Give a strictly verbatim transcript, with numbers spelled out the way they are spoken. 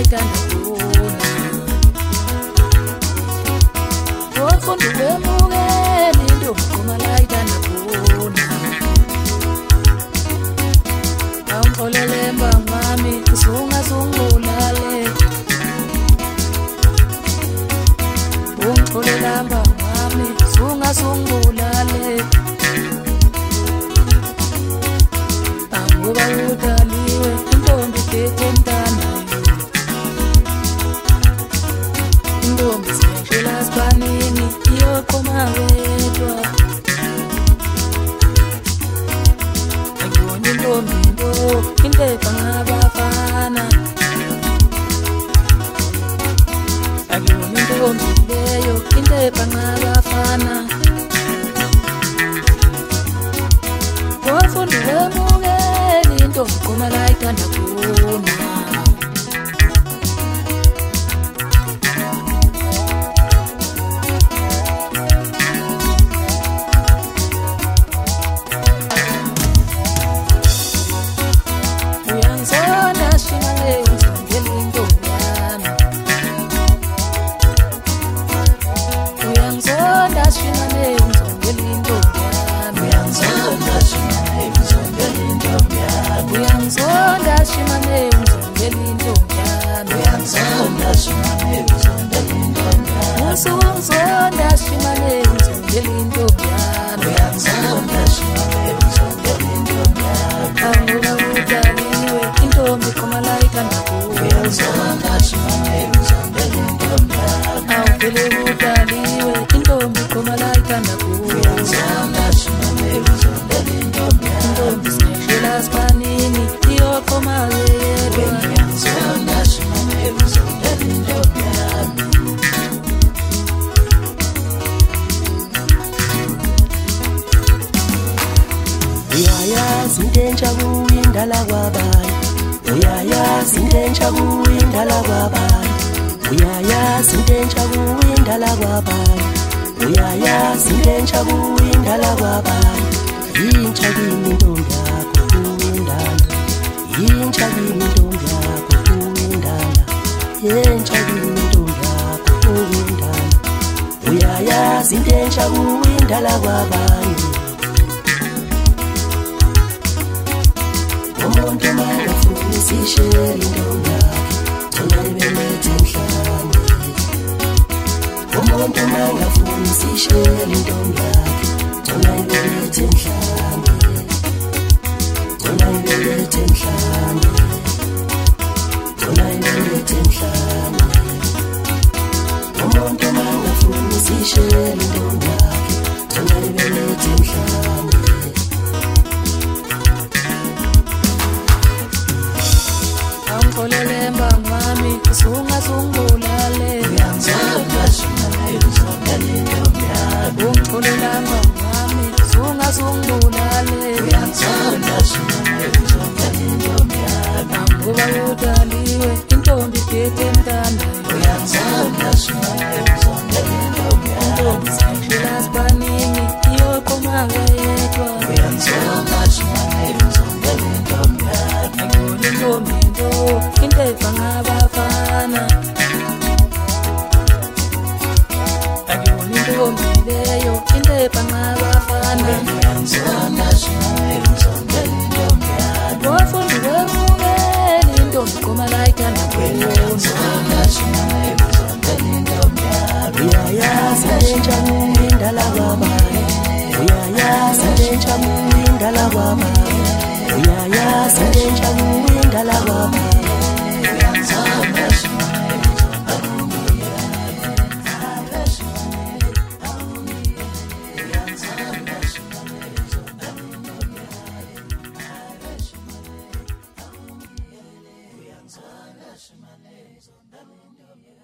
layitanda khona wofunda wemukela intombi khoma layitanda khona awungixolele mbangami usungasungibulale ungixolela mbangami usungasungibulale angoba udaliwe intombi phethe mntana intombi siyashela sibanini iyoqoma wedwa akuyona intombi nto intepha ngabafana akuyona intombi leyo intepha ngabafana wofunda wemukela intombi khoma layitanda khona uyangisonda shimale ngizongela intombi yami uyangisonda shimale ngizongela intombi yami uyangisonda shimale ngizongela intombi yami uyangisonda shimale ngizongela intombi yami uyangisonda shimale ngizongela intombi yami usungizonda shimale ngizongela intombi yami uyangisonda shimale ngizongela intombi yami angoba udaliwe intombi khoma layitanda khona uyangisonda shimale ngizongela intombi yami awuvele udaliwe intombi khoma layitanda khona uyangisonda shimale ngizongela intombi yami intombi siyashela sibanini iyoqoma wedwa uyangisonda shimale ngizongela intombi yami uyayazi into entsha kuyindala kwabantu uyayazi into entsha kuyindala kwabantu uyayazi into entsha kuyindala kwabantu uyayazi into entsha kuyindala kwabantu yintsha kimi intombi yakho kuyindala yintsha kimi intombi yakho kuyindala yintsha kimi intombi yakho kuyindala uyayazi into entsha kuyindala kwabantu umuntu mangafuni sishela intombi yakhe thona ibelethe emhlane umuntu mangafuni sishela intombi yakhe thona ibelethe emhlane thona ibelethe emhlane thona ibelethe emhlane umuntu mangafuni sishela intombi yakhe thona ibelethe emhlane angixolele mbangami usungasungibulale uyangisonda shimale ngizongela intombi yami ungixolela mbangami usungasungibulale uyangisonda shimale ngizongela intombi yami angoba udaliwe intombi phethe mntana uyangisonda shimale ngizongela intombi yami intombi siyashela sibanini iyoqoma wedwa uyangisonda shimale ngizongela intombi yami akuyona intombi nto intepha ngabafana akuyona intombi leyo intepha ngabafana uyangisonda shimale ngizongela intombi yami wofunda wemukela intombi khoma layitanda khona uyangisonda shimale ngizongela intombi yami uyayazi into entsha kuyindala kwabantu uyayazi into entsha kuyindala kwabantu uyayazi into entsha kuyindala kwabantu uyangisonda shimale ngizongela intombi yami